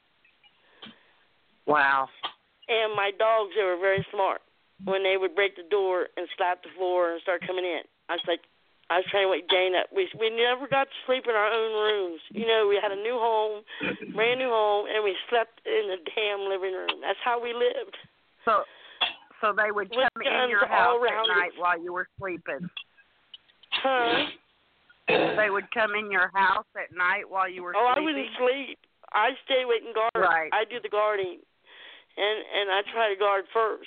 Wow. And my dogs, they were very smart. When they would break the door and slap the floor and start coming in, I was trying to wake Jane up. We never got to sleep in our own rooms. We had a new home, brand new home, and we slept in the damn living room. That's how we lived. So they would come in your house at night while you were sleeping? Huh? They would come in your house at night while you were sleeping? I wouldn't sleep. I stay awake and guard. Right. I do the guarding, and I try to guard first.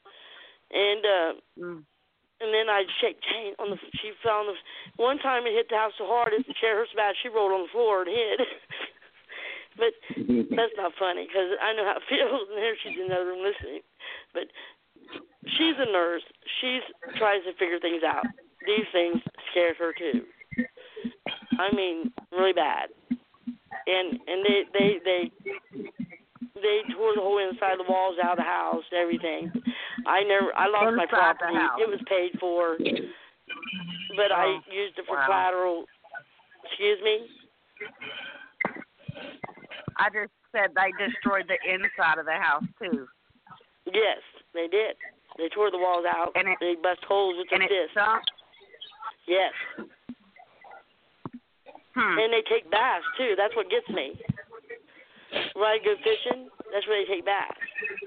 And then I'd shake Jane on the. She fell on the. One time it hit the house so hard, the chair hurt so bad she rolled on the floor and hid. But that's not funny because I know how it feels, and here she's in the other room listening. But she's a nurse. She tries to figure things out. These things scared her too. I mean, really bad. And they tore the whole inside of the walls out of the house, everything. I lost my property. It was paid for, but I used it for collateral. Excuse me? I just said they destroyed the inside of the house too. Yes, they did. They tore the walls out. And they bust holes with their fists. Yes. And they take baths too. That's what gets me. When I go fishing, that's where they take baths.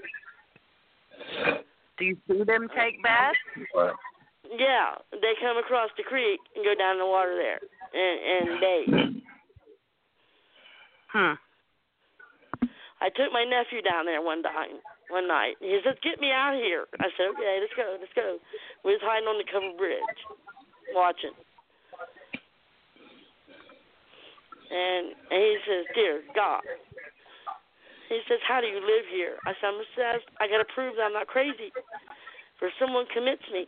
Do you see them take baths? Yeah, they come across the creek and go down in the water there and bathe. I took my nephew down there one night. He said, "Get me out of here." I said, "Okay, let's go." We was hiding on the covered bridge, watching. And he says, "Dear God." He says, "How do you live here?" I said, "I got to prove that I'm not crazy. For someone commits me."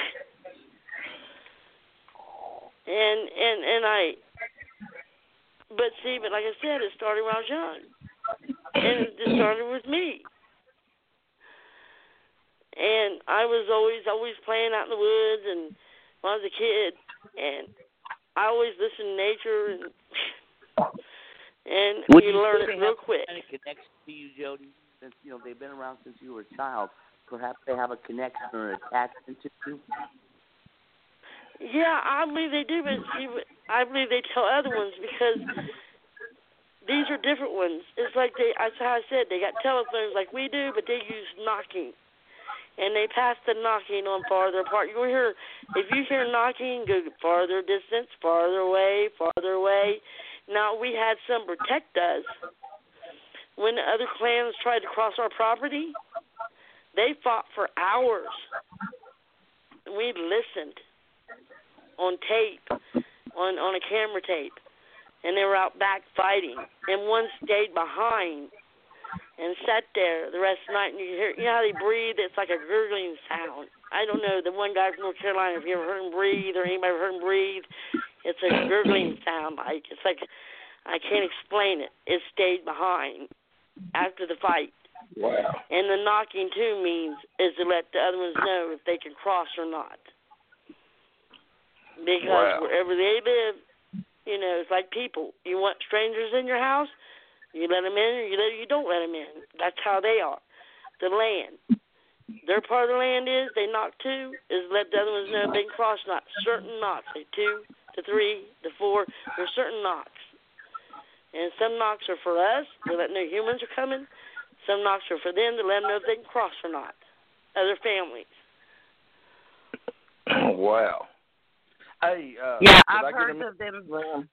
But like I said, it started when I was young. And it started with me. And I was always playing out in the woods and when I was a kid. And I always listened to nature and you learn it real quick. Any connection to you, Jody? Since they've been around since you were a child, perhaps they have a connection or attachment to you. Yeah, I believe they do, but see, I believe they tell other ones because these are different ones. It's like that's how I said, they got telephones like we do, but they use knocking. And they pass the knocking on farther apart. You hear, if you hear knocking, go farther distance, farther away, farther away. Now, we had some protect us. When the other clans tried to cross our property, they fought for hours. We listened on tape, on a camera tape, and they were out back fighting. And one stayed behind and sat there the rest of the night. And you know how they breathe? It's like a gurgling sound. I don't know, the one guy from North Carolina, if you ever heard him breathe or anybody ever heard him breathe, it's a gurgling sound. It's like, I can't explain it. It stayed behind after the fight. Wow. And the knocking, too, means is to let the other ones know if they can cross or not. Because wherever they live, you know, it's like people. You want strangers in your house, you let them in, or you don't let them in. That's how they are. The land. Their part of the land is, they knock too, is let the other ones know if they can cross or not. Certain knocks, like 2 to 3 to 4, there's certain knocks. And some knocks are for us, to let know humans are coming. Some knocks are for them, to let them know if they can cross or not. Other families. Wow. Hey, yeah, I've heard of them.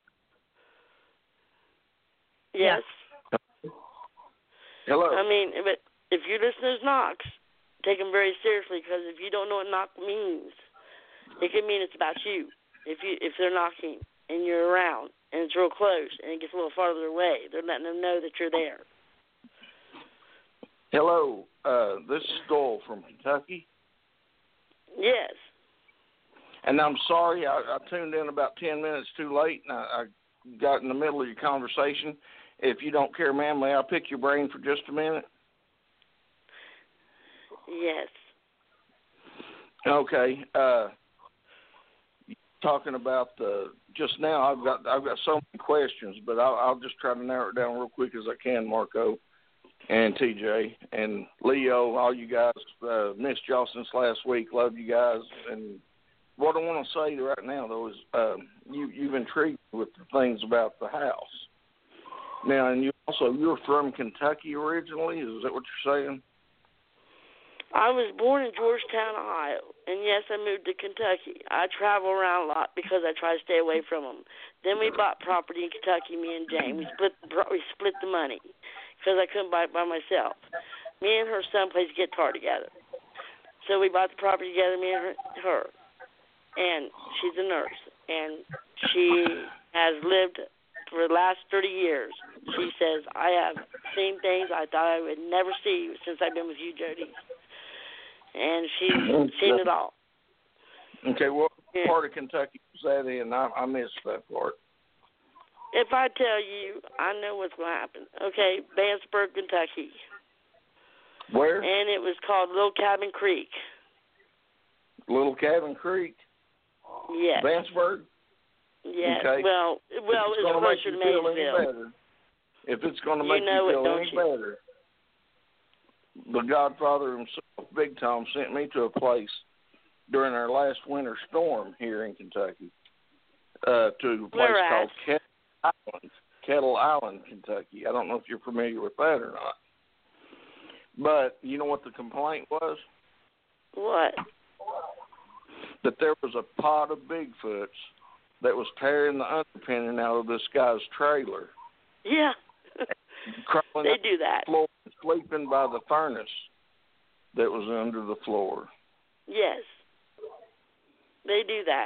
Yes. Hello. I mean, but if you listen to those knocks, take them very seriously, because if you don't know what knock means, it could mean it's about you. If they're knocking and you're around and it's real close and it gets a little farther away, they're letting them know that you're there. Hello, this is Doyle from Kentucky. Yes. And I'm sorry, I tuned in about 10 minutes too late, and I got in the middle of your conversation. If you don't care, ma'am, may I pick your brain for just a minute? Yes. Okay. Talking about just now, I've got so many questions, but I'll just try to narrow it down real quick as I can, Marco and TJ and Leo, all you guys. Missed y'all since last week. Love you guys. And what I want to say right now, though, is you've intrigued with the things about the house. Now, and you're from Kentucky originally. Is that what you're saying? I was born in Georgetown, Ohio, and yes, I moved to Kentucky. I travel around a lot because I try to stay away from them. Then we bought property in Kentucky, me and Jane. We split the money because I couldn't buy it by myself. Me and her son plays guitar together. So we bought the property together, me and her. And she's a nurse, and she has lived for the last 30 years. She says, I have seen things I thought I would never see since I've been with you, Jody. And she's seen it all. Okay, what part of Kentucky was that in? I missed that part. If I tell you, I know what's going to happen. Okay, Bandsburg, Kentucky. Where? And it was called Little Cabin Creek. Little Cabin Creek? Yes. Bandsburg? Yes. Okay. Well, it's closer to Maysville. If it's going to make you feel any better, the Godfather himself, Big Tom, sent me to a place during our last winter storm here in Kentucky, to a place called Kettle Island, Kentucky. I don't know if you're familiar with that or not. But you know what the complaint was? What? That there was a pod of Bigfoots that was tearing the underpinning out of this guy's trailer. Yeah. They do that. Floor, sleeping by the furnace that was under the floor. Yes. They do that.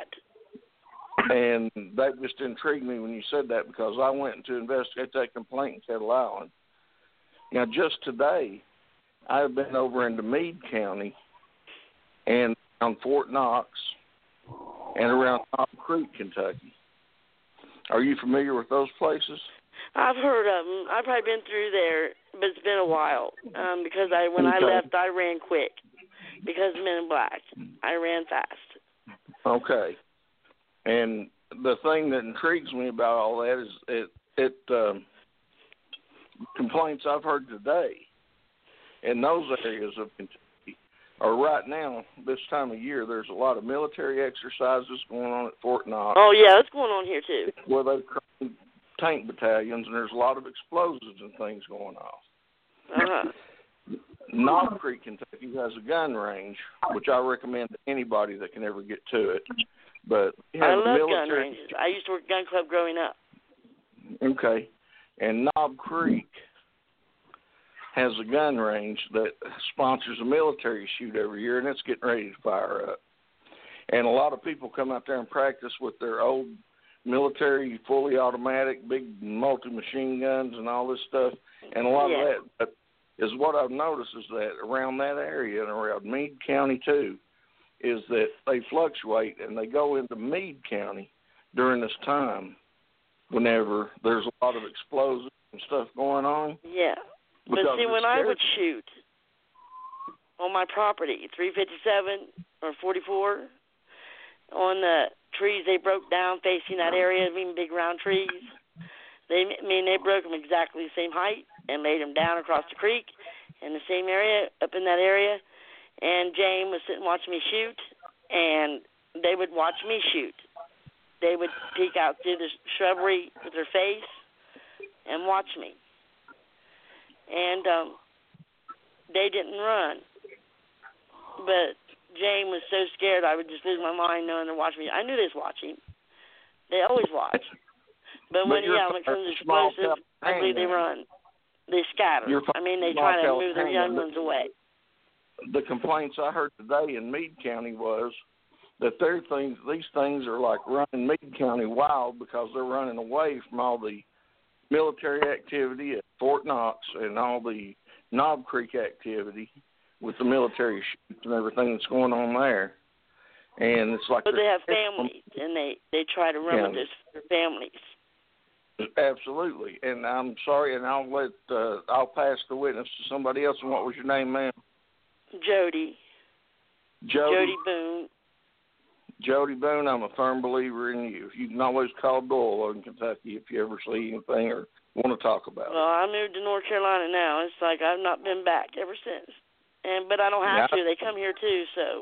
And that just intrigued me when you said that, because I went to investigate that complaint in Kettle Island. Now, just today, I've been over into Meade County and around Fort Knox and around Tom Creek, Kentucky. Are you familiar with those places? I've heard of them. I've probably been through there, but it's been a while because when I left, I ran quick because of Men in Black. I ran fast. Okay. And the thing that intrigues me about all that is complaints I've heard today in those areas of Kentucky or right now, this time of year, there's a lot of military exercises going on at Fort Knox. Oh, yeah, it's going on here, too. Where they've trained tank battalions, and there's a lot of explosives and things going off. Uh-huh. Knob Creek, Kentucky has a gun range, which I recommend to anybody that can ever get to it. But I love gun ranges. I used to work at gun club growing up. Okay. And Knob Creek has a gun range that sponsors a military shoot every year, and it's getting ready to fire up. And a lot of people come out there and practice with their old military, fully automatic, big multi-machine guns and all this stuff. And a lot of that is what I've noticed is that around that area and around Meade County too, is that they fluctuate and they go into Meade County during this time whenever there's a lot of explosives and stuff going on. Yeah. But see, when I would shoot on my property, 357 or 44, on the trees they broke down facing that area, big round trees, they broke them exactly the same height and laid them down across the creek in the same area, up in that area. And Jane was sitting watching me shoot, and they would watch me shoot. They would peek out through the shrubbery with their face and watch me. And they didn't run. But Jane was so scared I would just lose my mind knowing they're watching me. I knew they was watching. They always watch. But when it comes to explosives, I believe they run. They scatter. They try to move their young ones away. The complaints I heard today in Meade County was that these things are like running Meade County wild because they're running away from all the military activity at Fort Knox and all the Knob Creek activity with the military shoots and everything that's going on there. And it's like... But they have families, and they try to run with their families. Absolutely. And I'm sorry, and I'll pass the witness to somebody else. And what was your name, ma'am? Jody Boone. Jody Boone, I'm a firm believer in you. You can always call Doyle in Kentucky if you ever see anything or want to talk about it. Well, I moved to North Carolina now. It's like I've not been back ever since. But I don't have to. They come here too, so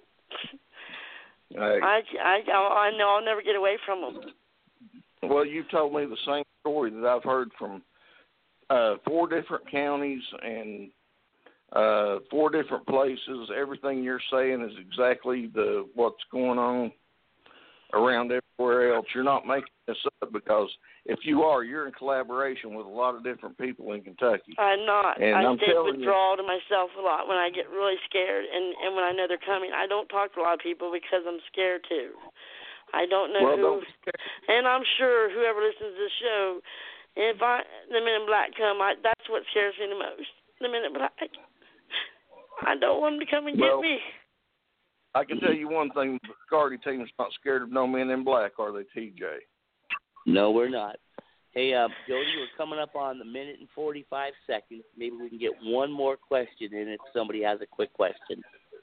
I know I'll never get away from them. Well, you told me the same story that I've heard from 4 different counties and 4 different places. Everything you're saying is exactly what's going on around everywhere else. You're not making this up because if you are, you're in collaboration with a lot of different people in Kentucky. I'm not. And I take withdrawal to myself a lot when I get really scared and when I know they're coming. I don't talk to a lot of people because I'm scared too. I don't know who, and I'm sure whoever listens to the show, the Men in Black come, that's what scares me the most. The Men in Black. I don't want them to come and get me. I can tell you one thing: the Scardy team's not scared of no Men in Black, are they, TJ? No, we're not. Hey, Jody, we're coming up on the minute and 45 seconds. Maybe we can get one more question in if somebody has a quick question.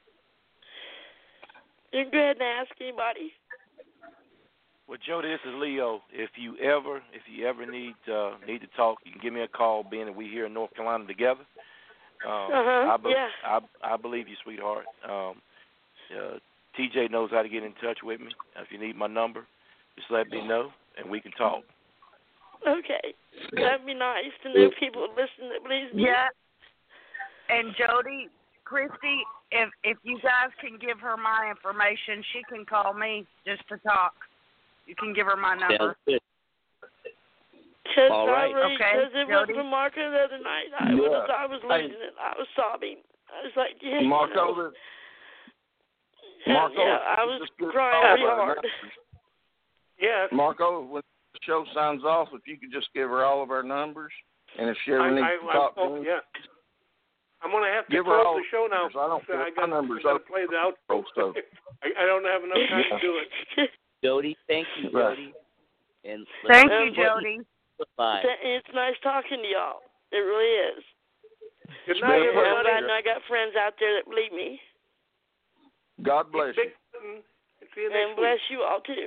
You can go ahead and ask anybody. Well, Jody, this is Leo. If you ever need to talk, you can give me a call. Being that we're here in North Carolina together, I believe you, sweetheart. TJ knows how to get in touch with me. If you need my number, just let me know, and we can talk. Okay, that'd be nice to know people listen that believes me. Yeah. And Jody, Christy, if you guys can give her my information, she can call me just to talk. You can give her my number. All right. Because it was from Marco the other night. I was losing it. I was sobbing. I was like, yeah. Marco, I was crying really hard. Yeah. Marco, when the show signs off, if you could just give her all of our numbers, and if she ever needs to talk to me. Yeah. I'm going to have to give her close all the show now. I got numbers. to play the outro. I don't have enough time to do it. Jody, thank you, Jody. And thank you, Jody. Bye. It's nice talking to y'all. It really is. Good night, everybody. I got friends out there that believe me. God bless you. See you next and bless you all too.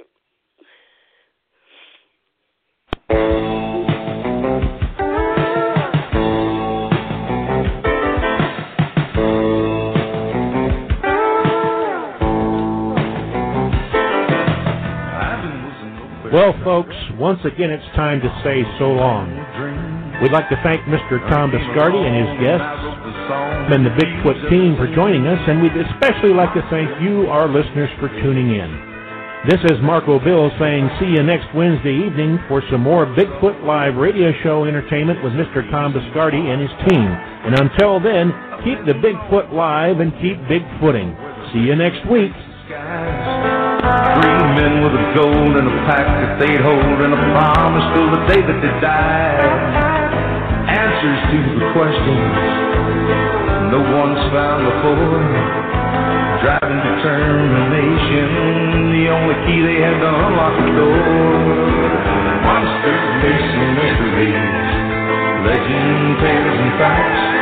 Well, folks, once again it's time to say so long. We'd like to thank Mr. Tom Biscardi and his guests and the Bigfoot team for joining us, and we'd especially like to thank you, our listeners, for tuning in. This is Marco Bill saying see you next Wednesday evening for some more Bigfoot Live radio show entertainment with Mr. Tom Biscardi and his team. And until then, keep the Bigfoot live and keep Bigfooting. See you next week. 3 men with a gold and a pack that they'd hold and a promise till the day that they died. Answers to the questions no one's found before. Driving determination, the only key they had to unlock the door. Monsters, myths, and mysteries, legend, tales, and facts.